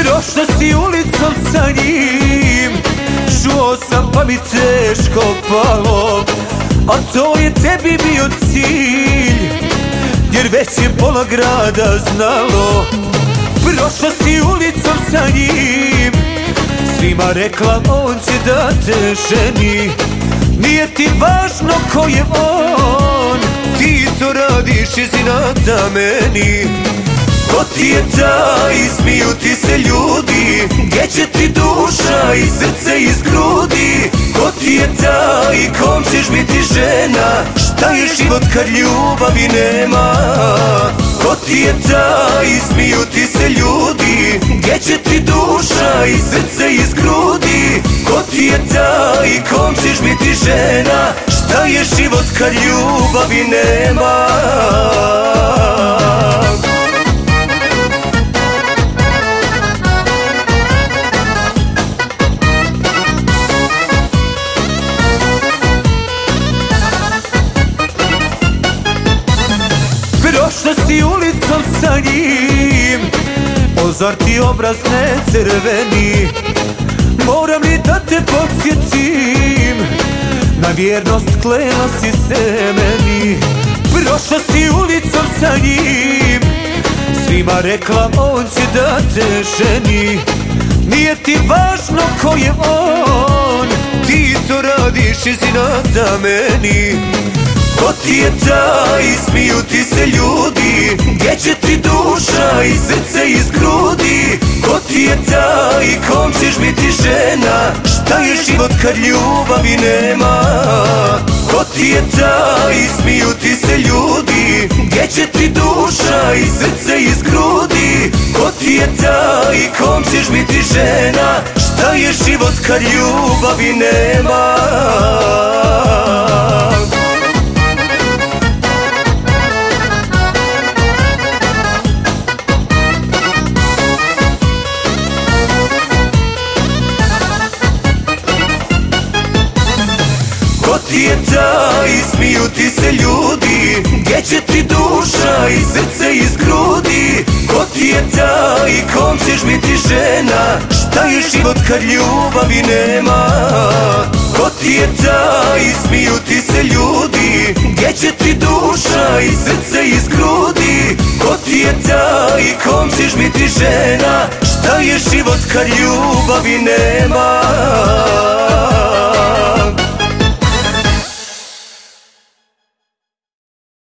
Prošla si ulicom sa njim, čuo sam pa mi teško palo, a to je tebi bio cilj, jer već je pola grada znalo. Prošla si ulicom sa njim, svima rekla on će da te ženi. Nije ti važno ko je on, ti to radiš iz inata meni. Ko ti je taj, smiju ti se ljudi, gdje će ti duša i srce iz grudi? Ko ti je taj, kom ćeš biti žena, šta je život kad ljubavi nema? Ko ti je taj, smiju ti se ljudi, gdje će ti duša i srce iz grudi? Ko ti je taj, kom ćeš biti žena, šta je život kad ljubavi nema? Prošla si ulicom sa njim, ozar ti obraz ne crveni. Moram li da te podsjetim, na vjernost klela si se meni. Prošla si ulicom sa njim, svima rekla on će da te ženi. Nije ti važno ko je on, ti to radiš iz inata meni. Ko ti je taj, smiju ti se ljudi, gdje će ti duša i srce iz grudi? Ko ti je taj, kom ćeš biti žena, šta je život kad ljubavi nema? Ko ti je taj, smiju ti se ljudi, gdje će ti duša i srce iz grudi? Ko ti je taj, kom ćeš biti žena, šta je život kad ljubavi nema? Ko ti je taj, smiju ti se ljudi, gdje će ti duša i srce iz grudi? Ko ti je taj, kom ćeš biti žena, šta je život kad ljubavi nema? Ko ti je taj, smiju ti se ljudi, gdje će ti duša i srce iz grudi? Ko ti je taj, kom ćeš biti žena, šta je život kad ljubavi nema?